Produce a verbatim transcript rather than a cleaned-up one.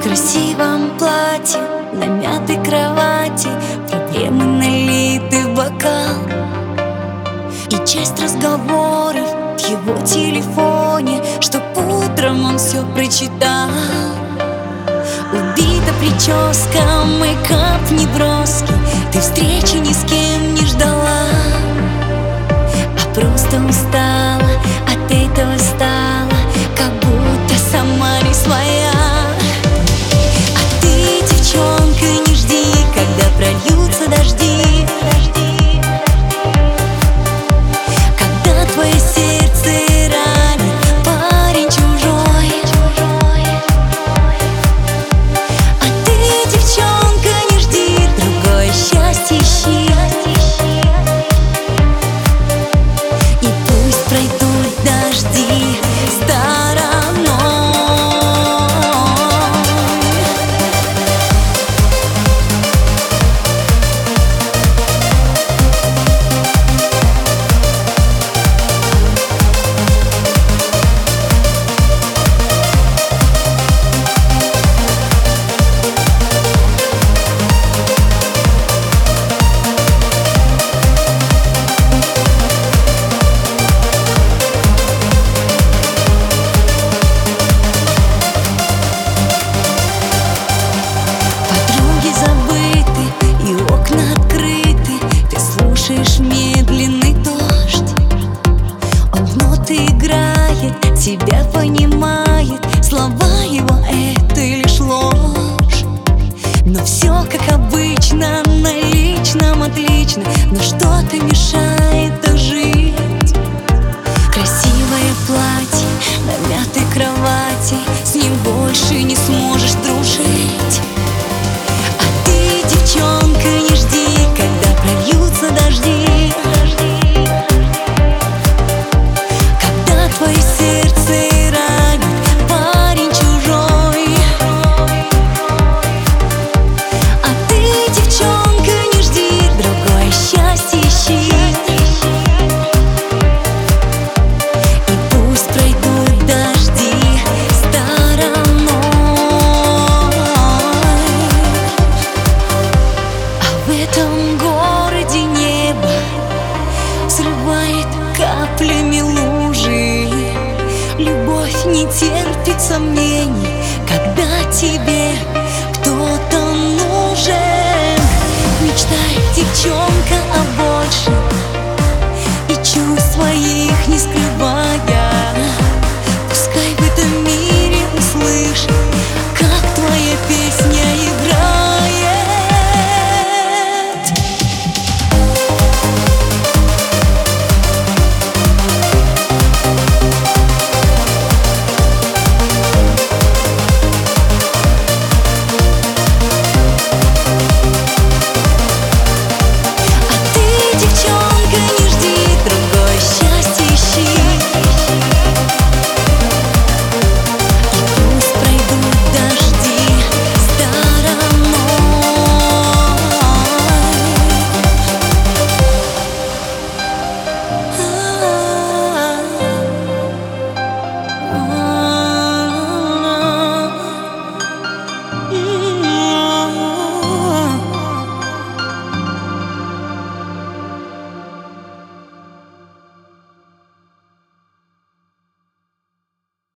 красивом платье, на мятой кровати, проблемы налиты в бокал. И часть разговоров в его телефоне, чтоб утром он все прочитал. Убита прическа, мейкап неброский, ты встречи ни с кем не ждала, а просто устала, от этого стала, как будто сама не своя. А ты, девчонка, не жди, когда прольются дожди, когда твое сердце ранит парень чужой. А ты, девчонка, не жди, другое счастье ищи. И пусть пройдут дожди стороной. Медленный дождь, он в ноты играет, тебя понимает, слова его — это лишь ложь. Но все как обычно, на личном отлично, но что-то мешает так жить. Красивое платье на мятой кровати, с ним больше не сможешь дружить. А ты, девчонка, не жди, когда прольются дожди, когда твое сердце ранит парень чужой. А ты, девчонка, не жди, другое счастье ищи. И пусть пройдут дожди стороной. А в этом городе небо взрывает каплями лужи. Любовь не терпит сомнений.